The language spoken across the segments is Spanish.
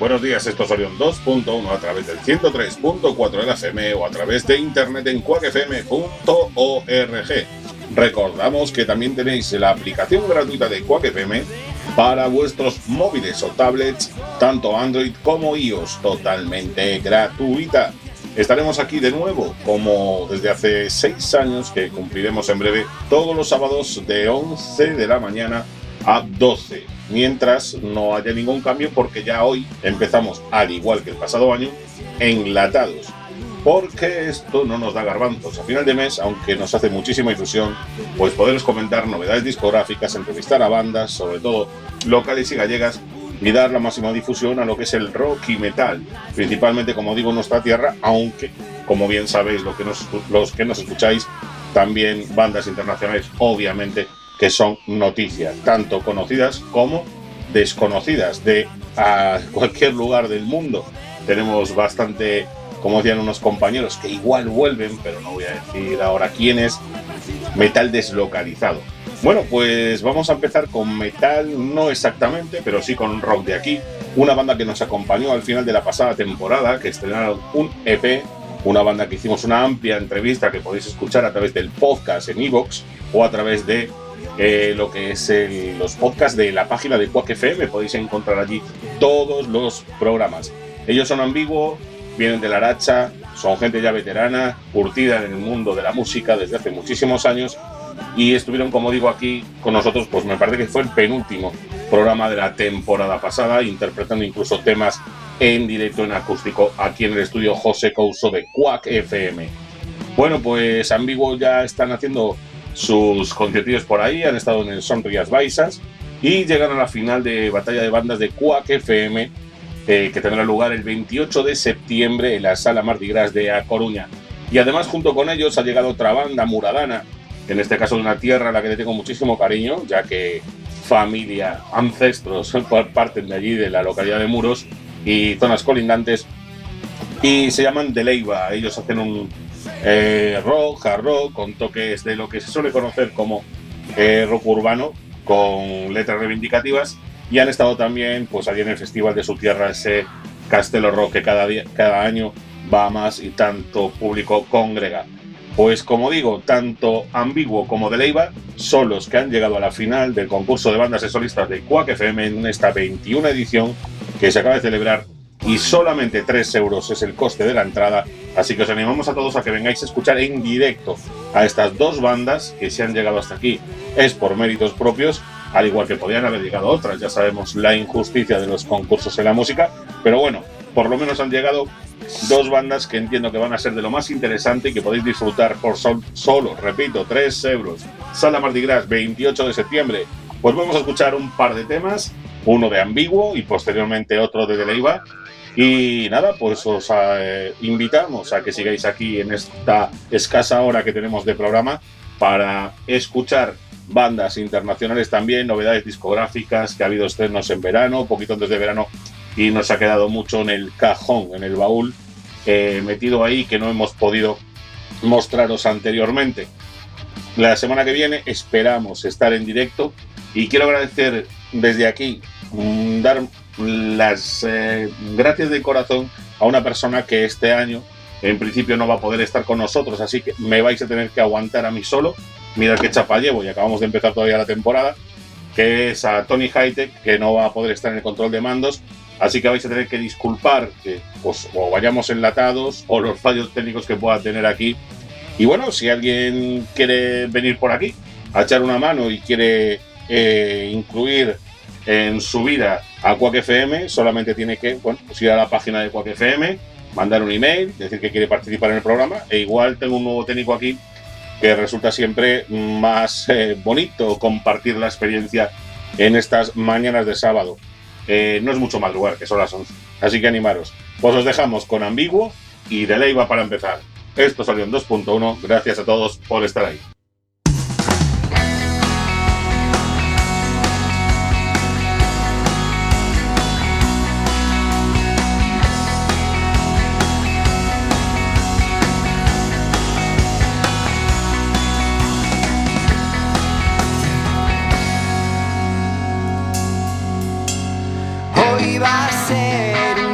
buenos días. Esto es Orión 2.1 a través del 103.4 de la FM o a través de internet en quackfm.org. Recordamos que también tenéis la aplicación gratuita de Quack FM para vuestros móviles o tablets, tanto Android como iOS, totalmente gratuita. Estaremos aquí de nuevo, como desde hace 6 años, que cumpliremos en breve, todos los sábados de 11 de la mañana a 12, mientras no haya ningún cambio, porque ya hoy empezamos, al igual que el pasado año, enlatados, porque esto no nos da garbanzos a final de mes, aunque nos hace muchísima ilusión pues poderos comentar novedades discográficas, entrevistar a bandas, sobre todo locales y gallegas, y dar la máxima difusión a lo que es el rock y metal, principalmente, como digo, en nuestra tierra, aunque, como bien sabéis los que nos escucháis, también bandas internacionales, obviamente, que son noticias, tanto conocidas como desconocidas, de a cualquier lugar del mundo. Tenemos bastante, como decían unos compañeros, que igual vuelven, pero no voy a decir ahora quiénes, metal deslocalizado. Bueno, pues vamos a empezar con metal, no exactamente, pero sí con rock de aquí. Una banda que nos acompañó al final de la pasada temporada, que estrenaron un EP, una banda que hicimos una amplia entrevista que podéis escuchar a través del podcast en iVoox o a través de lo que es los podcasts de la página de Quack FM. Podéis encontrar allí todos los programas. Ellos son Ambiguo, vienen de La Aracha, son gente ya veterana, curtida en el mundo de la música desde hace muchísimos años, y estuvieron, como digo, aquí con nosotros, pues me parece que fue el penúltimo programa de la temporada pasada, interpretando incluso temas en directo, en acústico, aquí en el estudio José Couso de Quack FM. Bueno, pues Ambiguo ya están haciendo sus conciertillos por ahí, han estado en el Son Rías Baixas y llegan a la final de Batalla de Bandas de Quack FM, que tendrá lugar el 28 de septiembre en la Sala Mardi Gras de A Coruña. Y además, junto con ellos ha llegado otra banda muradana, en este caso de una tierra a la que le tengo muchísimo cariño, ya que familia, ancestros parten de allí, de la localidad de Muros y zonas colindantes, y se llaman De Leiva. Ellos hacen un rock, hard rock, con toques de lo que se suele conocer como rock urbano, con letras reivindicativas, y han estado también pues allí en el festival de su tierra, ese Castelo Rock que cada año va más y tanto público congrega. Pues como digo, tanto Ambiguo como De Leiva son los que han llegado a la final del concurso de bandas y solistas de Quack FM en esta 21 edición que se acaba de celebrar, y solamente 3 euros es el coste de la entrada, así que os animamos a todos a que vengáis a escuchar en directo a estas dos bandas que se han llegado hasta aquí. Es por méritos propios, al igual que podían haber llegado otras, ya sabemos la injusticia de los concursos en la música, pero bueno, por lo menos han llegado dos bandas que entiendo que van a ser de lo más interesante y que podéis disfrutar por solo, repito, 3 euros. Sala Mardi Gras, 28 de septiembre. Pues vamos a escuchar un par de temas, uno de Ambiguo y posteriormente otro de Leiva. Y nada, pues os invitamos a que sigáis aquí en esta escasa hora que tenemos de programa para escuchar bandas internacionales también, novedades discográficas, que ha habido estrenos en verano, poquito antes de verano, y nos ha quedado mucho en el cajón, en el baúl, metido ahí, que no hemos podido mostraros anteriormente. La semana que viene esperamos estar en directo, y quiero agradecer desde aquí, dar las gracias de corazón a una persona que este año en principio no va a poder estar con nosotros, así que me vais a tener que aguantar a mí solo. Mirad qué chapa llevo, y acabamos de empezar todavía la temporada, que es a Tony Hightech, que no va a poder estar en el control de mandos, así que vais a tener que disculpar que pues, o vayamos enlatados o los fallos técnicos que pueda tener aquí. Y bueno, si alguien quiere venir por aquí a echar una mano y quiere incluir en su vida a Quack FM, solamente tiene que pues ir a la página de Quack FM, mandar un email, decir que quiere participar en el programa, e igual tengo un nuevo técnico aquí que resulta siempre más bonito compartir la experiencia en estas mañanas de sábado. No es mucho madrugar, que son las 11, así que animaros. Pues os dejamos con Ambiguo y De Leiva para empezar. Esto salió en 2.1, gracias a todos por estar ahí. Hoy va a ser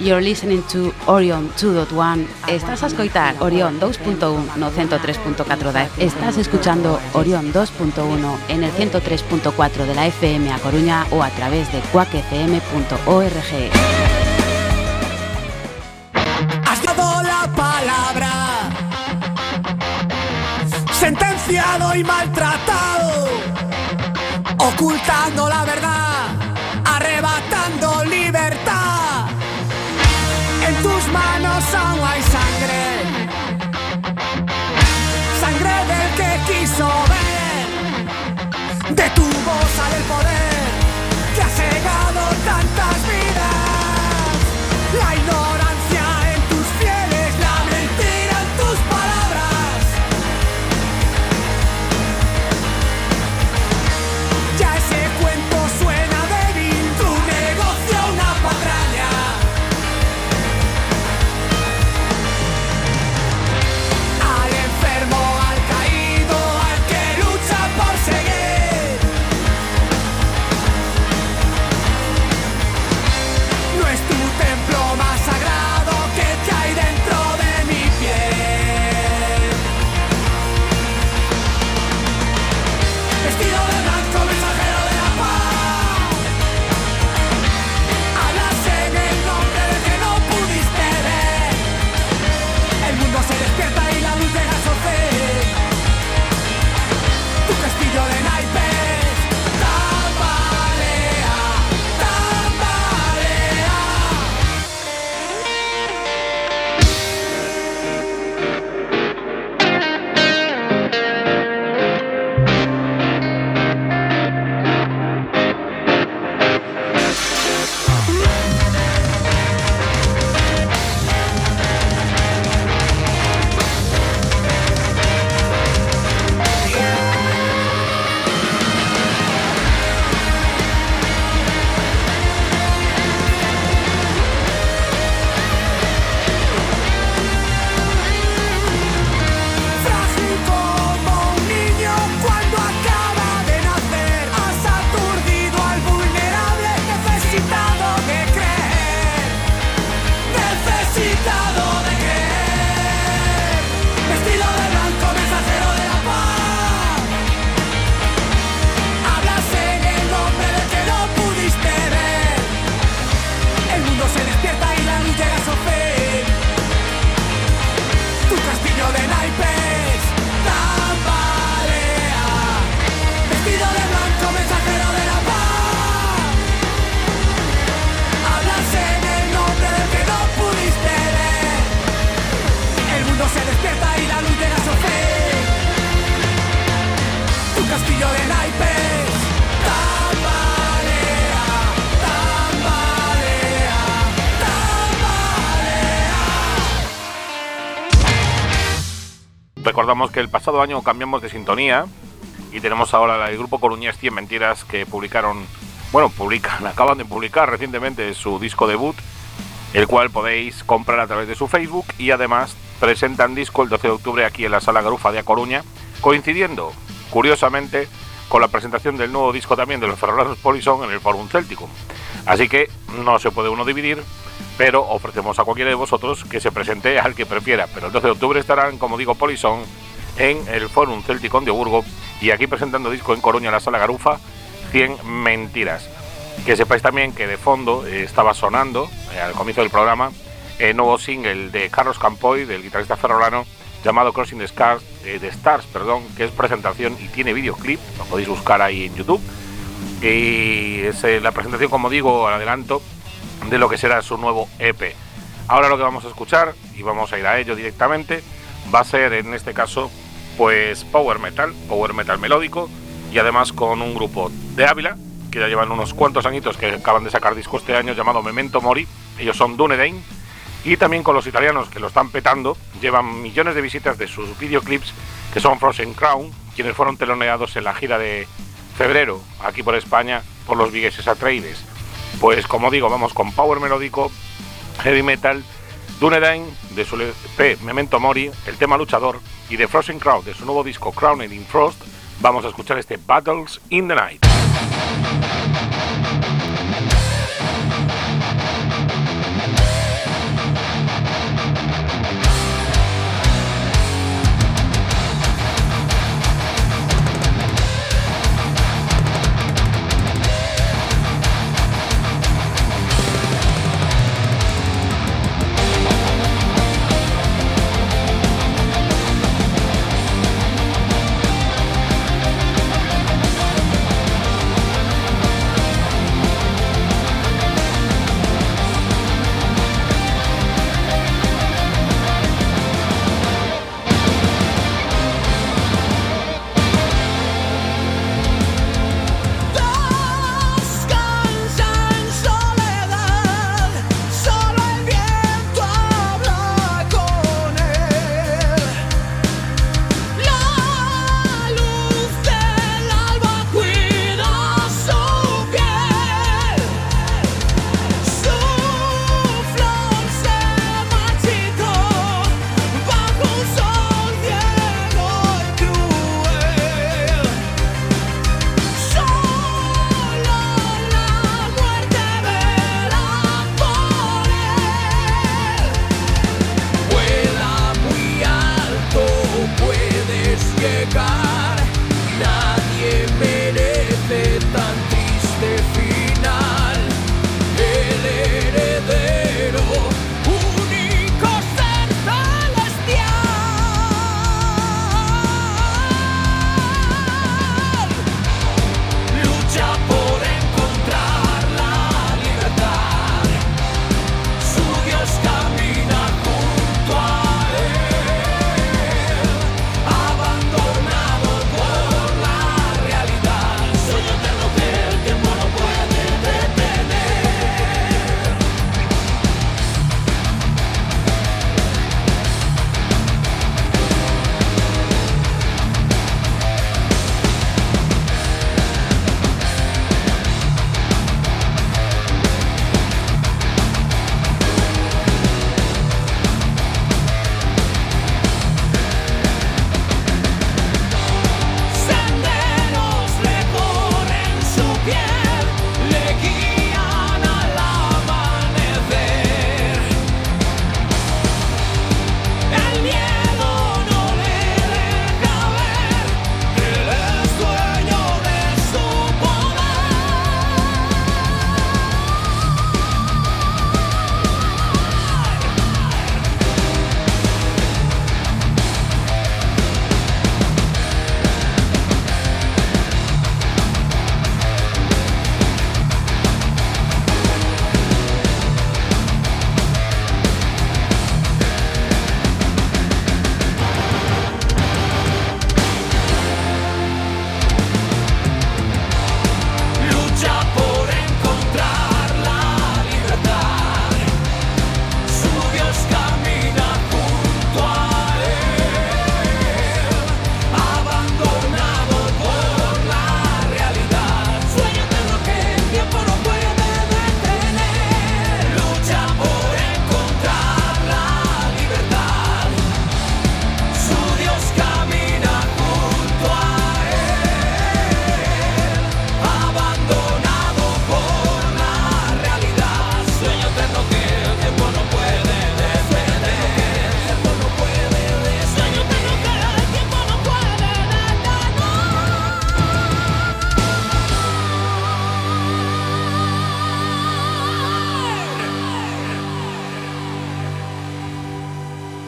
You're listening to Orion 2.1. Estás a escoitar Orion 2.1 no 103.4 da. Estás escuchando Orion 2.1 en el 103.4 de la FM a Coruña o a través de quackfm.org. Has dado la palabra, sentenciado y maltratado, ocultando la verdad, arrebatando libertad. En tus manos aún hay sangre, sangre del que quiso ver. De tu voz sale el poder que ha cegado tantas vidas. La ignorancia en tus fieles, la mentira en tus palabras. Ya ese cuento suena débil, tu negocio una patraña. Al enfermo, al caído, al que lucha por seguir. No es tu templo más sagrado que te hay dentro de mi piel. Vestido de blanco, mensajero de la paz. Hablas en el nombre del que no pudiste ver. El mundo se despierta y la luz llega a su fin. Tu castillo de naipes tambalea, tambalea. Frágil como un niño cuando acaba de nacer. Has aturdido al vulnerable, necesitado de creer. Necesitado de creer. Vestido de blanco, mensajero de la paz. Hablas en el nombre del que no pudiste ver. El mundo se despierta y la luz llega a su fin. Tu castillo de naipes tambalea. Vestido de blanco, mensajero de la paz. Hablas en el nombre del que no pudiste ver. El mundo se despierta y la luz llega a su fin. Tu castillo de naipes tambalea, tambalea, tambalea. Recordamos que el pasado año cambiamos de sintonía y tenemos ahora el grupo coruñés 100 Mentiras que acaban de publicar recientemente su disco debut, el cual podéis comprar a través de su Facebook, y además presentan disco el 12 de octubre aquí en la Sala Garufa de A Coruña, coincidiendo, curiosamente, con la presentación del nuevo disco también de los ferrolanos Polisón en el Fórum Céltico. Así que no se puede uno dividir, pero ofrecemos a cualquiera de vosotros que se presente al que prefiera. Pero el 12 de octubre estarán, como digo, Polisón en el Fórum Céltico de Burgo, y aquí presentando disco en Coruña, en la Sala Garufa, 100 Mentiras. Que sepáis también que de fondo estaba sonando, al comienzo del programa, el nuevo single de Carlos Campoy, del guitarrista ferrolano, llamado Crossing the Stars, que es presentación y tiene videoclip, lo podéis buscar ahí en YouTube. Y es la presentación, como digo, al adelanto de lo que será su nuevo EP. Ahora lo que vamos a escuchar, y vamos a ir a ello directamente, va a ser en este caso pues power metal melódico, y además con un grupo de Ávila que ya llevan unos cuantos añitos, que acaban de sacar disco este año, llamado Memento Mori. Ellos son Dunedain, y también con los italianos, que lo están petando, llevan millones de visitas de sus videoclips, que son Frozen Crown, quienes fueron teloneados en la gira de febrero aquí por España por los Vigueses Atreides. Pues como digo, vamos con power melódico, heavy metal, Dunedain de su EP Memento Mori, el tema luchador, y de Frozen Crown de su nuevo disco Crowned in Frost, vamos a escuchar este Battles in the Night.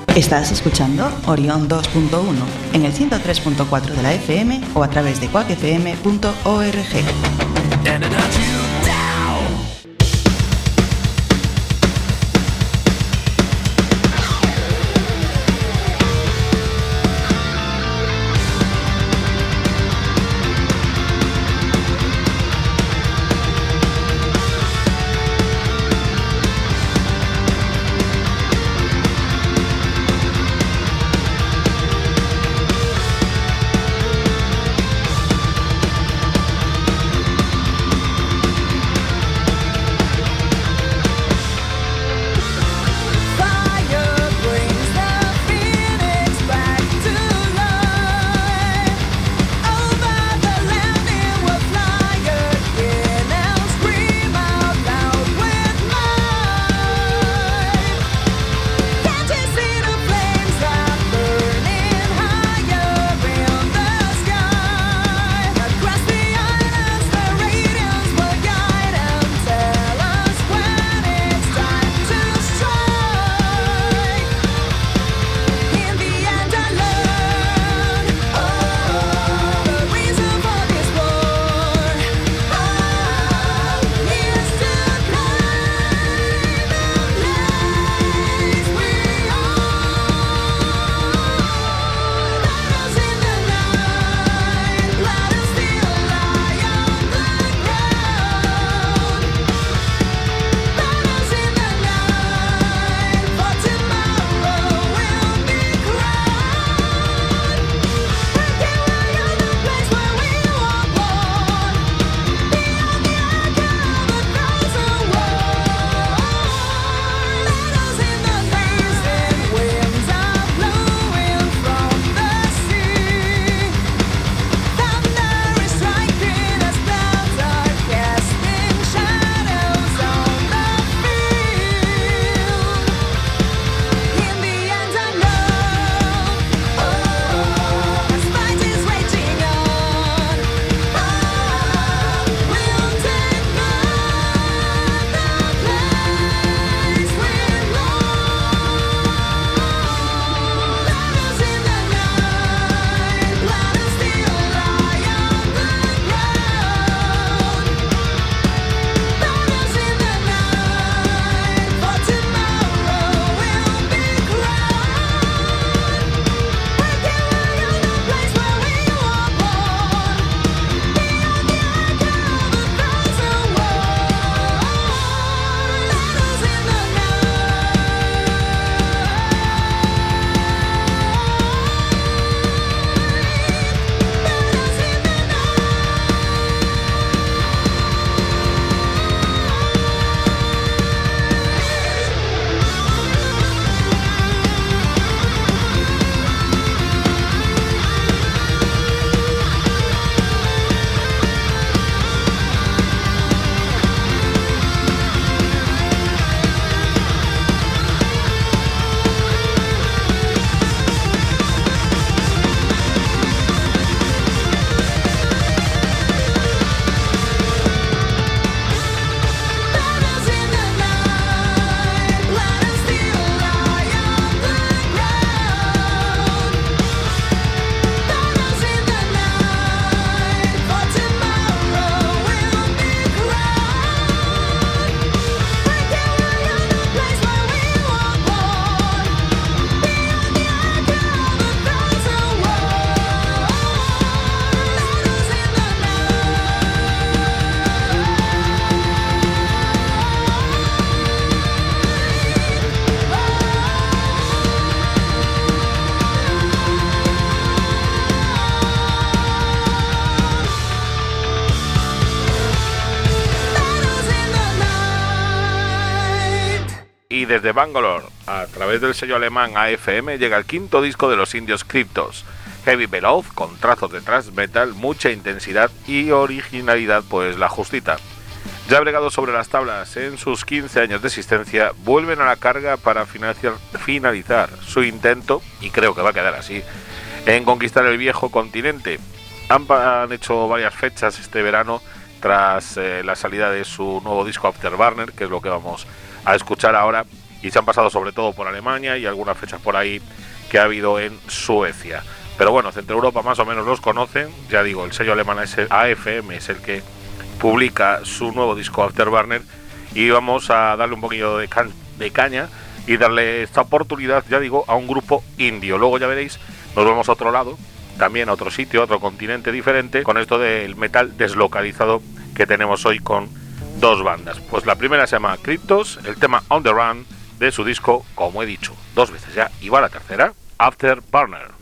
Estás escuchando Orión 2.1 en el 103.4 de la FM o a través de quackfm.org. Y desde Bangalore, a través del sello alemán AFM, llega el quinto disco de los indios Cryptos. Heavy veloz, con trazos de thrash metal, mucha intensidad y originalidad, pues la justita. Ya bregados sobre las tablas en sus 15 años de existencia, vuelven a la carga para finalizar su intento, y creo que va a quedar así, en conquistar el viejo continente. Han hecho varias fechas este verano tras la salida de su nuevo disco Afterburner, que es lo que vamos a escuchar ahora, y se han pasado sobre todo por Alemania y algunas fechas por ahí que ha habido en Suecia. Pero bueno, Centro Europa más o menos los conocen. Ya digo, el sello alemán AFM es el que publica su nuevo disco Afterburner, y vamos a darle un poquillo de caña y darle esta oportunidad, ya digo, a un grupo indio. Luego ya veréis, nos vamos a otro lado, también a otro sitio, a otro continente diferente, con esto del metal deslocalizado que tenemos hoy con dos bandas. Pues la primera se llama Cryptos, el tema On The Run de su disco, como he dicho, 2 veces ya, y va la tercera, Afterburner.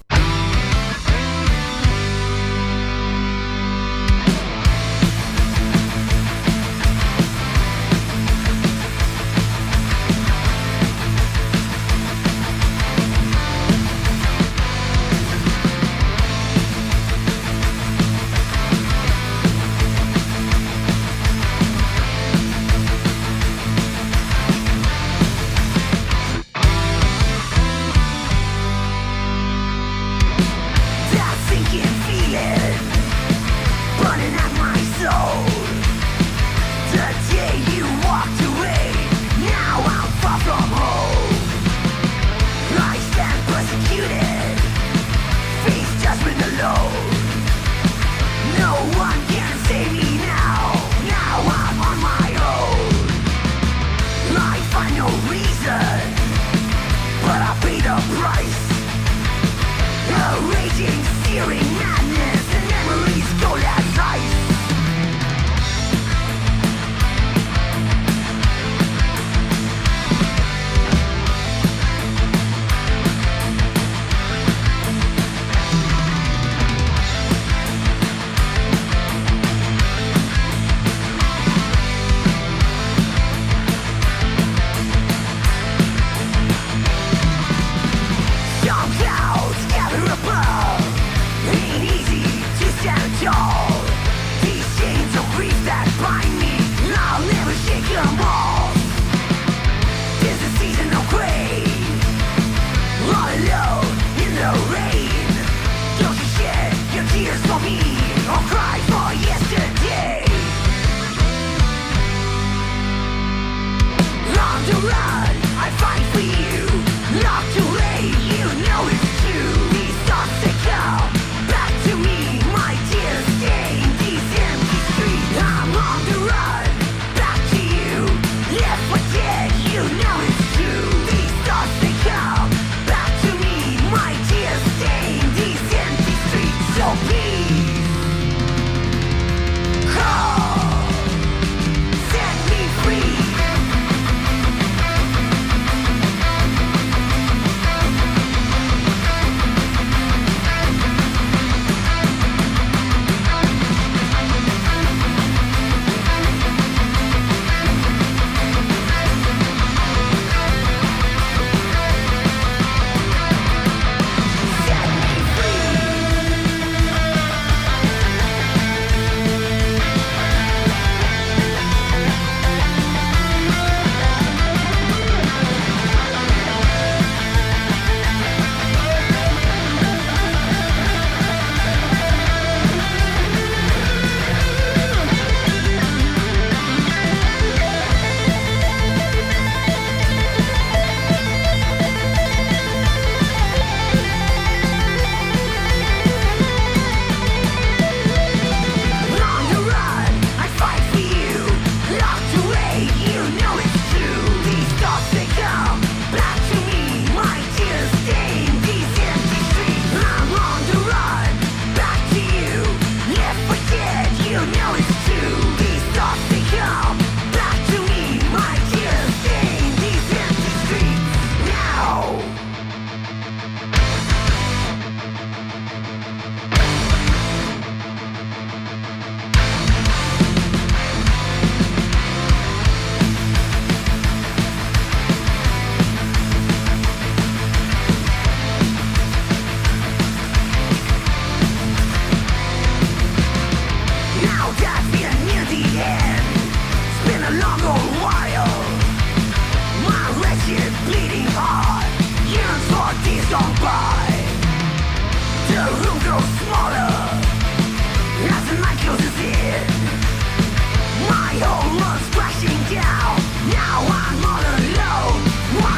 My whole world's crashing down. Now I'm all alone.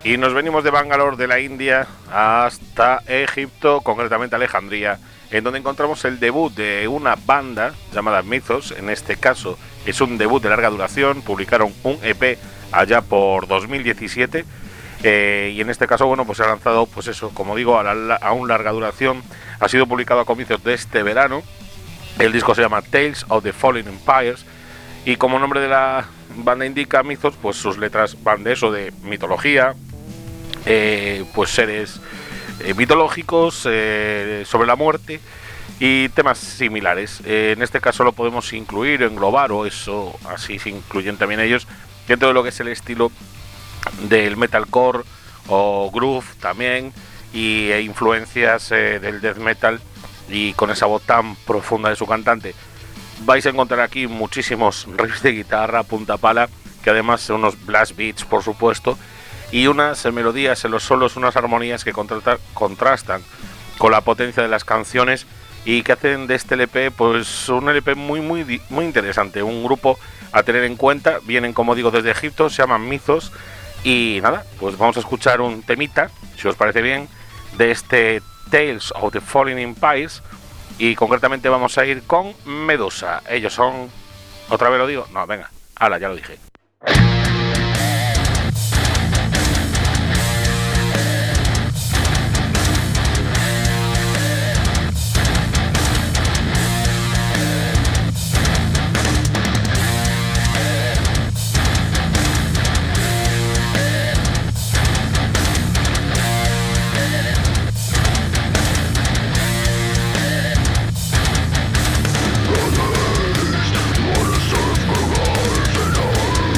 Y nos venimos de Bangalore, de la India, hasta Egipto, concretamente Alejandría, en donde encontramos el debut de una banda llamada Mythos. En este caso es un debut de larga duración, publicaron un EP allá por 2017, y en este caso, bueno, pues se ha lanzado, pues eso, como digo, a un larga duración. Ha sido publicado a comienzos de este verano. El disco se llama Tales of the Fallen Empires, y como nombre de la banda indica, Mythos, pues sus letras van de eso, de mitología, pues seres mitológicos, sobre la muerte y temas similares. En este caso lo podemos incluir, englobar, o eso así se incluyen también ellos, dentro de lo que es el estilo del metalcore o groove también, e influencias del death metal, y con esa voz tan profunda de su cantante. Vais a encontrar aquí muchísimos riffs de guitarra, punta pala, que además son unos blast beats, por supuesto, y unas melodías en los solos, unas armonías que contrastan con la potencia de las canciones, y que hacen de este LP pues un LP muy interesante, un grupo a tener en cuenta. Vienen, como digo, desde Egipto, se llaman Mythos, y nada, pues vamos a escuchar un temita, si os parece bien, de este Tales of the Fallen Empires, y concretamente vamos a ir con Medusa. Ellos son... ¿Otra vez lo digo? No, venga, hala, ya lo dije. Wanna serve God and all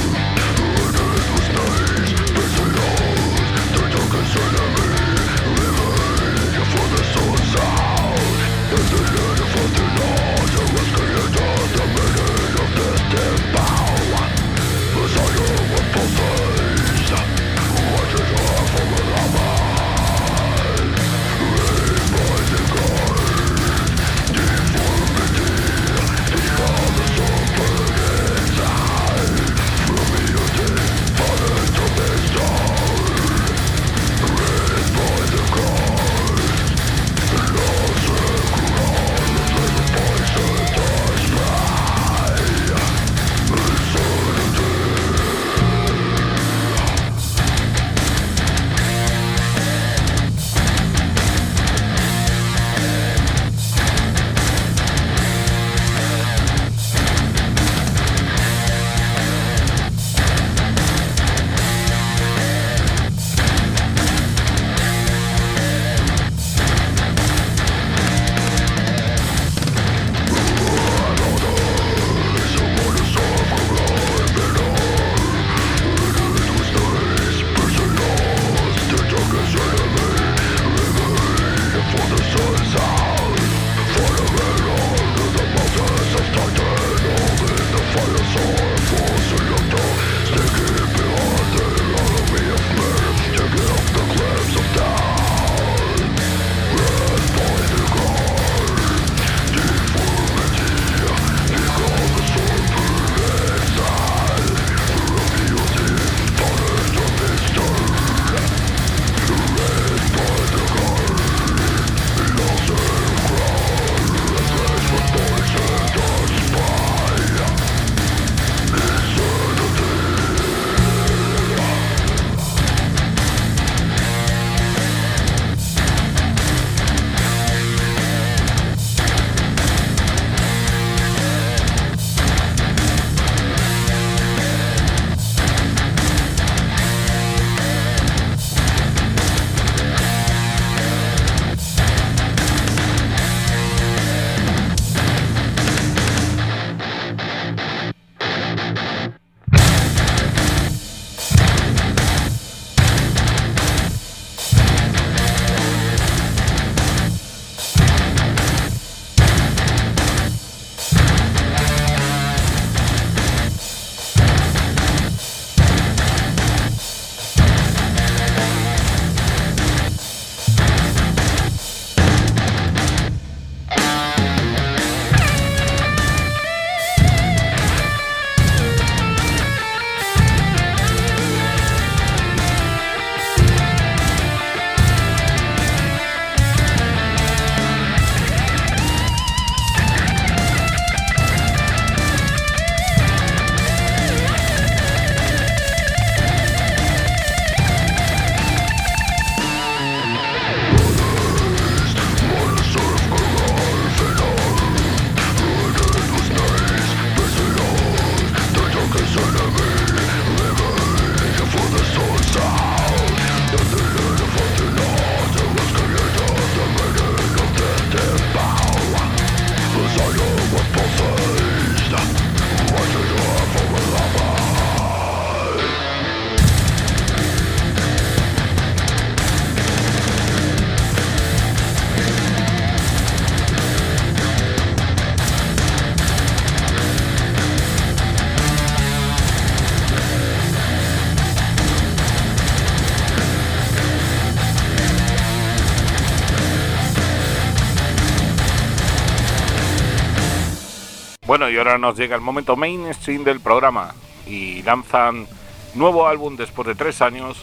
Bueno, y ahora nos llega el momento mainstream del programa y lanzan nuevo álbum después de 3 años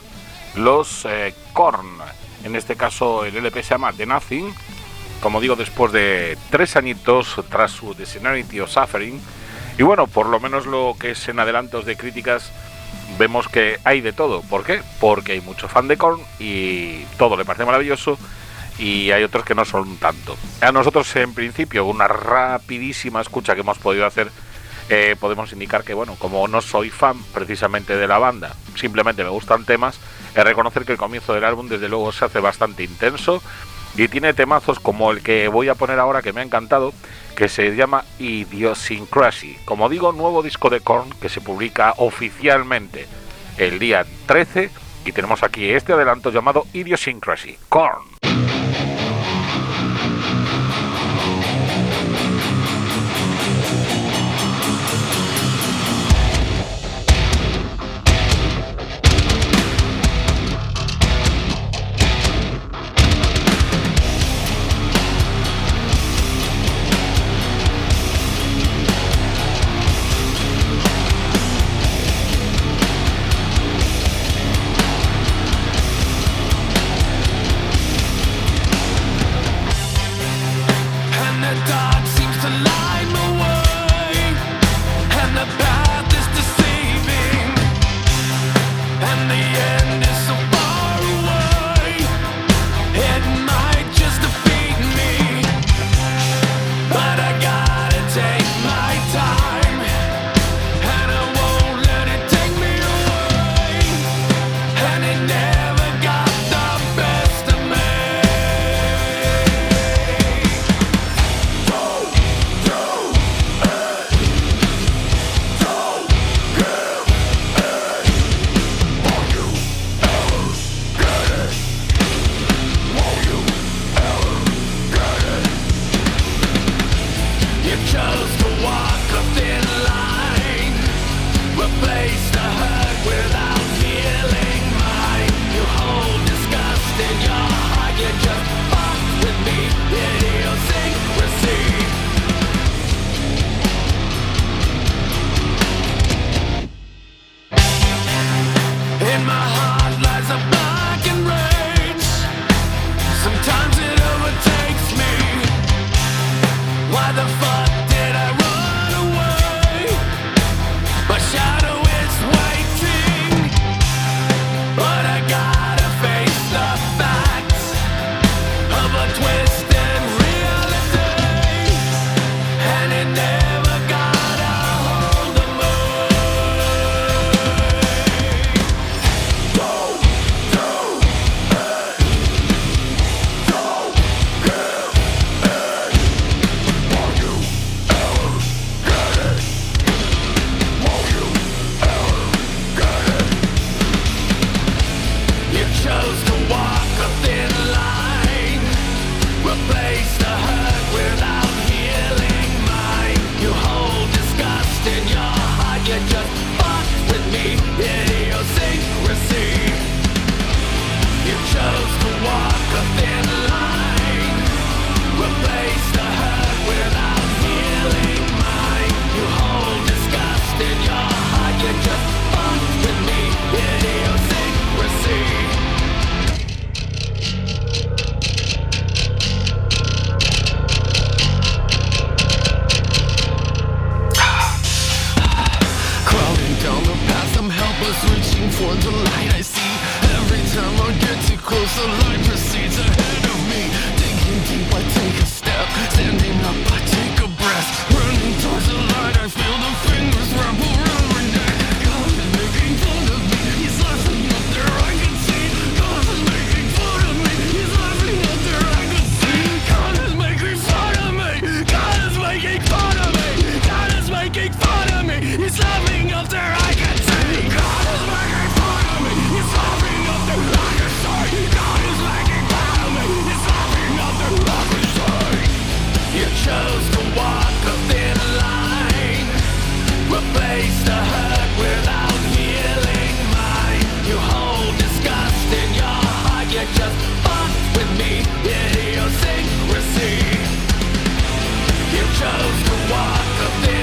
los Korn. En este caso el LP se llama The Nothing. Como digo, después de 3 añitos tras su The Serenity of Suffering. Y bueno, por lo menos lo que es en adelantos de críticas, vemos que hay de todo. ¿Por qué? Porque hay mucho fan de Korn y todo le parece maravilloso, y hay otros que no son tanto. A nosotros, en principio, una rapidísima escucha que hemos podido hacer, podemos indicar que, bueno, como no soy fan precisamente de la banda, simplemente me gustan temas, reconocer que el comienzo del álbum desde luego se hace bastante intenso y tiene temazos como el que voy a poner ahora, que me ha encantado, que se llama Idiosyncrasy. Como digo, nuevo disco de Korn que se publica oficialmente el día 13, y tenemos aquí este adelanto llamado Idiosyncrasy, Korn. Chose to walk up there.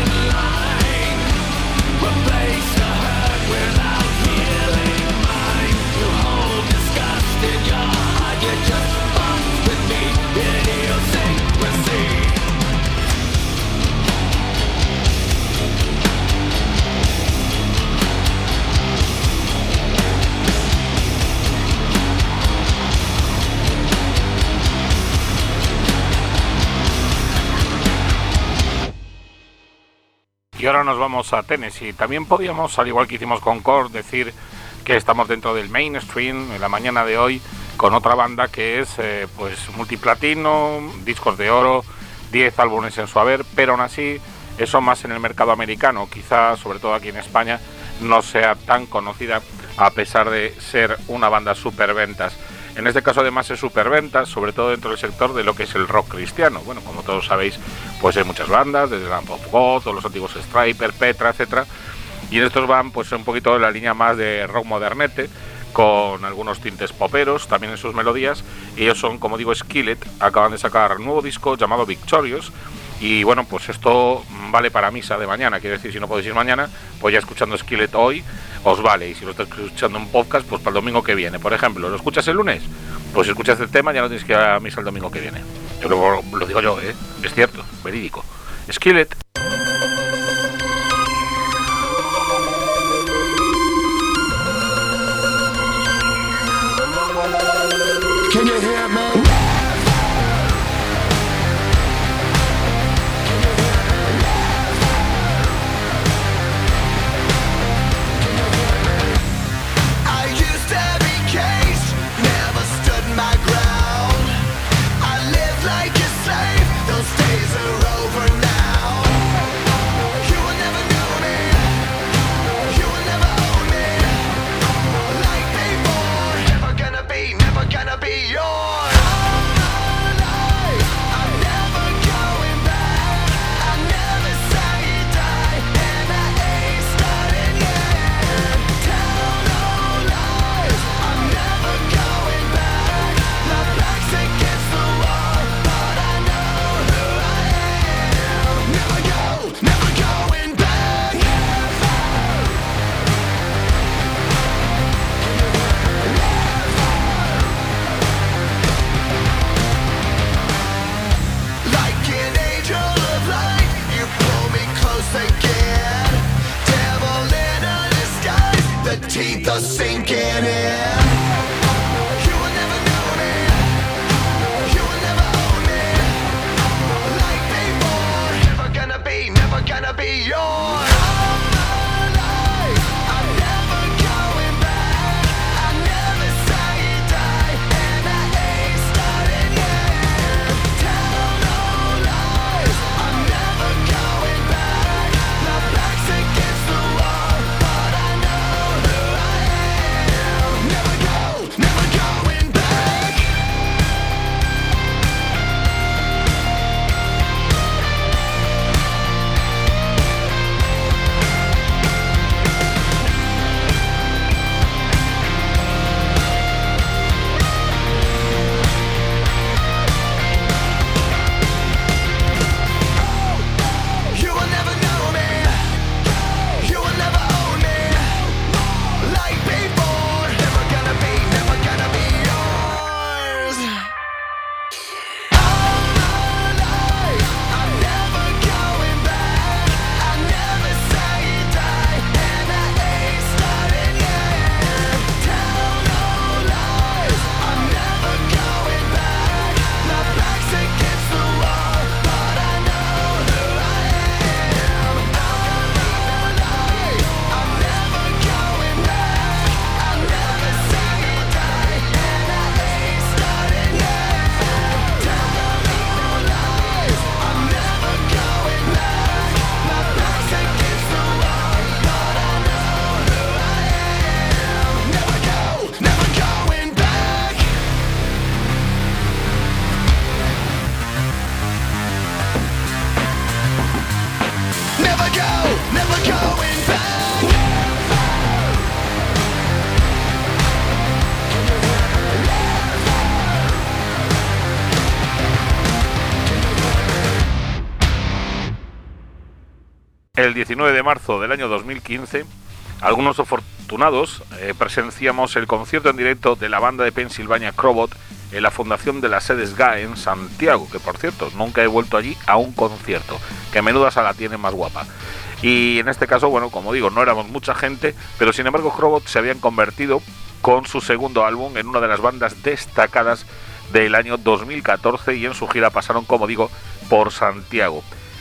Y ahora nos vamos a Tennessee. También podíamos, al igual que hicimos con Korn, decir que estamos dentro del mainstream en la mañana de hoy con otra banda que es pues multiplatino, discos de oro, 10 álbumes en su haber, pero aún así eso más en el mercado americano, quizás sobre todo aquí en España no sea tan conocida a pesar de ser una banda superventas. En este caso además es superventas, sobre todo dentro del sector de lo que es el rock cristiano. Bueno, como todos sabéis, pues hay muchas bandas, desde Lamb of God, o los antiguos Striper, Petra, etcétera. Y en estos van pues un poquito en la línea más de rock modernete, con algunos tintes poperos también en sus melodías. Ellos son, como digo, Skillet, acaban de sacar un nuevo disco llamado Victorious. Y bueno, pues esto vale para misa de mañana, quiero decir, si no podéis ir mañana, pues ya escuchando Skillet hoy os vale, y si lo estás escuchando en podcast, pues para el domingo que viene. Por ejemplo, ¿lo escuchas el lunes? Pues si escuchas el tema ya no tienes que ir a misa el domingo que viene. Yo lo digo yo, es cierto, verídico. Skillet. Can you hear me? El 19 de marzo del año 2015, algunos afortunados presenciamos el concierto en directo de la banda de Pennsylvania Crobot en la fundación de la sede SGA en Santiago, que por cierto, nunca he vuelto allí a un concierto, que menuda sala tiene más guapa. Y en este caso, bueno, como digo, no éramos mucha gente, pero sin embargo Crobot se habían convertido con su segundo álbum en una de las bandas destacadas del año 2014 y en su gira pasaron, como digo, por Santiago.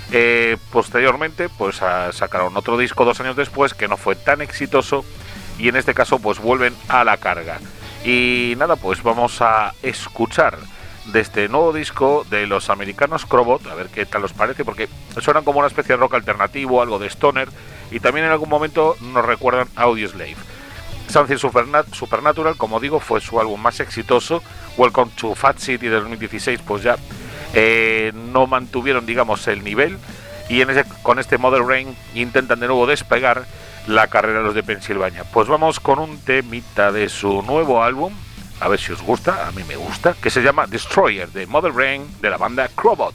Posteriormente pues sacaron otro disco 2 años después que no fue tan exitoso, y en este caso pues vuelven a la carga. Y nada, pues vamos a escuchar de este nuevo disco de los americanos Crobot, a ver qué tal os parece, porque suenan como una especie de rock alternativo, algo de stoner, y también en algún momento nos recuerdan a Audioslave. Something Supernatural, como digo, fue su álbum más exitoso. Welcome to Fat City del 2016 pues ya no mantuvieron, digamos, el nivel, y con este Mother Rain intentan de nuevo despegar la carrera de los de Pensilvania. Pues vamos con un temita de su nuevo álbum, a ver si os gusta, a mí me gusta, que se llama Destroyer, de Mother Rain, de la banda Crobot.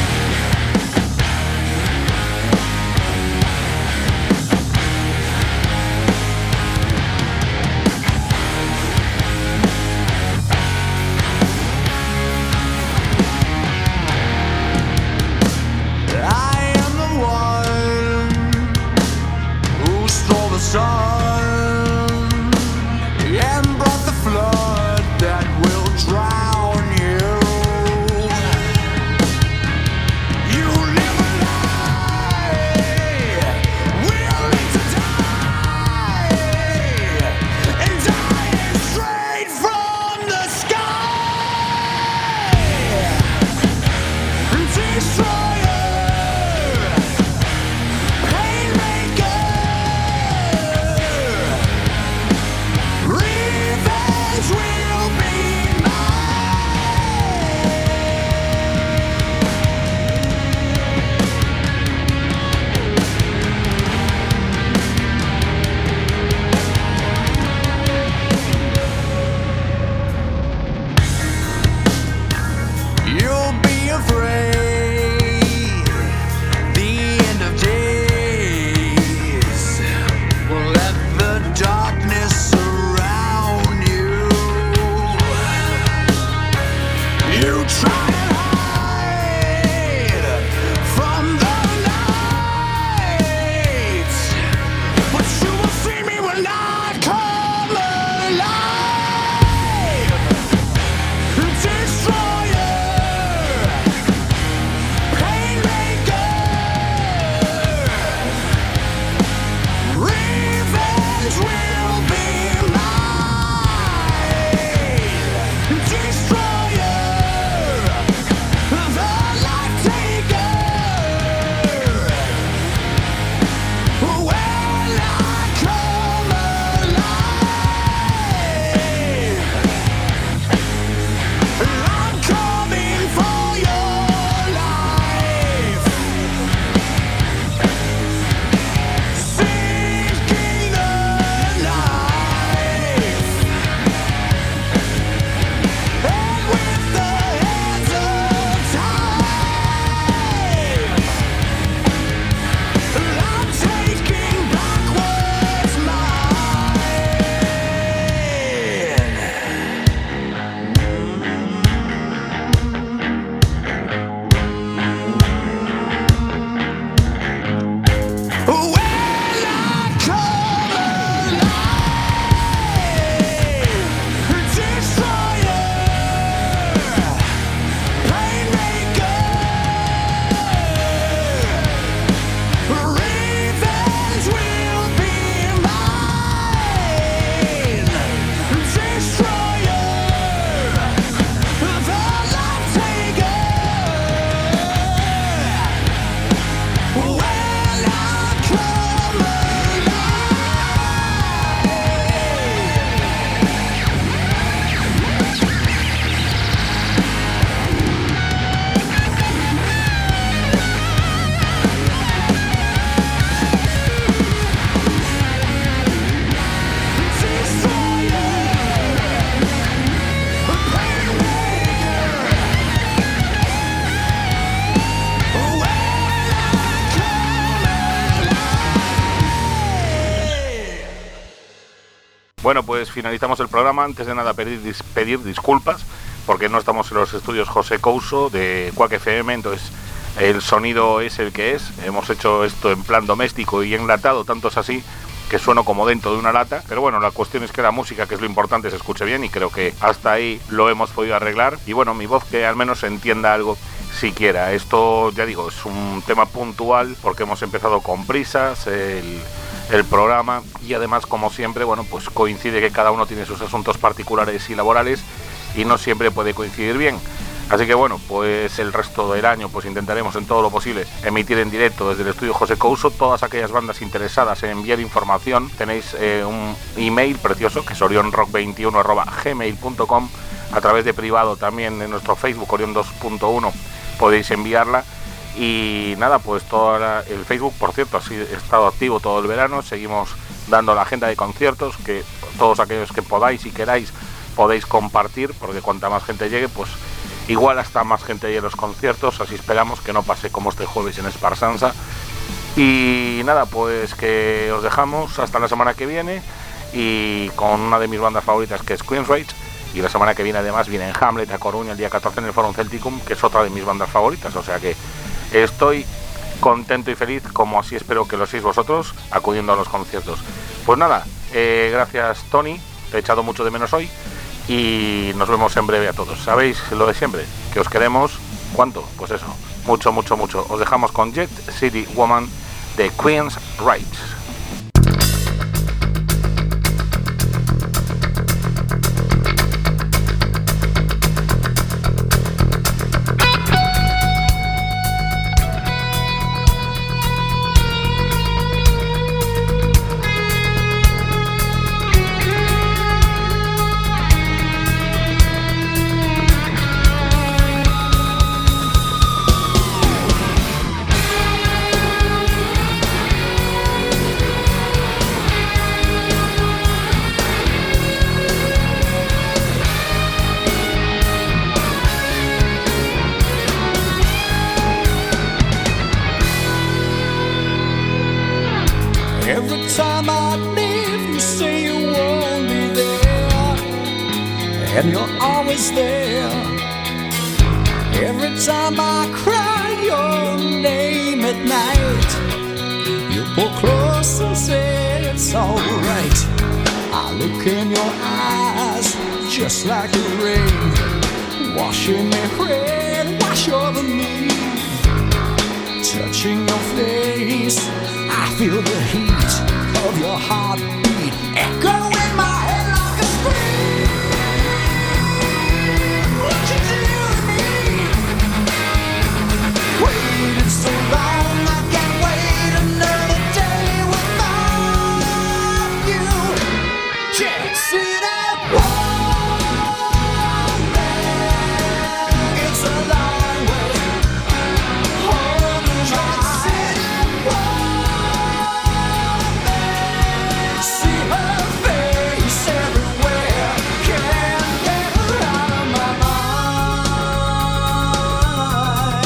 Bueno, pues finalizamos el programa. Antes de nada pedir disculpas, porque no estamos en los estudios José Couso de Quack FM, entonces el sonido es el que es. Hemos hecho esto en plan doméstico y enlatado, tanto es así que sueno como dentro de una lata, pero bueno, la cuestión es que la música, que es lo importante, se escuche bien, y creo que hasta ahí lo hemos podido arreglar. Y bueno, mi voz, que al menos se entienda algo, siquiera. Esto, ya digo, es un tema puntual porque hemos empezado con prisas el programa, y además, como siempre, bueno, pues coincide que cada uno tiene sus asuntos particulares y laborales y no siempre puede coincidir bien. Así que bueno, pues el resto del año pues intentaremos en todo lo posible emitir en directo desde el estudio José Couso. Todas aquellas bandas interesadas en enviar información, tenéis un email precioso que es orionrock21@gmail.com. A través de privado también en nuestro Facebook Orión 2.1 podéis enviarla. Y nada, pues el Facebook, por cierto, ha estado activo todo el verano. Seguimos dando la agenda de conciertos, que todos aquellos que podáis y queráis podéis compartir, porque cuanta más gente llegue, pues igual hasta más gente llegue a los conciertos. Así esperamos que no pase como este jueves en Esparsanza. Y nada, pues que os dejamos hasta la semana que viene, y con una de mis bandas favoritas, que es Queensrÿche. Y la semana que viene además viene en Hamlet a Coruña el día 14 en el Forum Celticum, que es otra de mis bandas favoritas. O sea que estoy contento y feliz, como así espero que lo seáis vosotros, acudiendo a los conciertos. Pues nada, gracias Tony, te he echado mucho de menos hoy, y nos vemos en breve a todos. Sabéis lo de siempre, que os queremos, ¿cuánto? Pues eso, mucho, mucho, mucho. Os dejamos con Jet City Woman de Queensrÿche. Every time I leave, you say you won't be there, and you're always there. Every time I cry your name at night, you pull close and say it's alright. I look in your eyes just like the rain, washing me clean, wash over me. Touching your face, I feel the heat of your heartbeat echo in my head like a scream. What you do to me? Waited so long, I can't wait another day without you. Can't see that woman. It's a long way. Hold me dry. See her face everywhere. Can't get her out of my mind.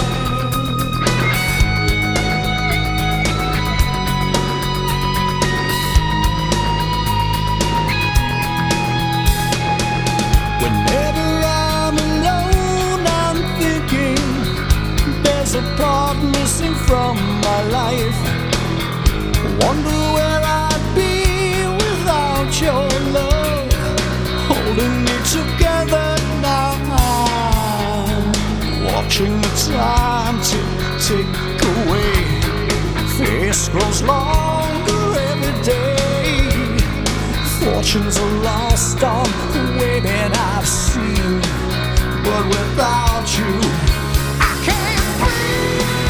Whenever I'm alone, I'm thinking there's a part missing from my life. Wonder where I'd be without your love, holding me together now. Watching the time tick away. Face grows longer every day. Fortunes are lost on the women I've seen, but without you, I can't breathe.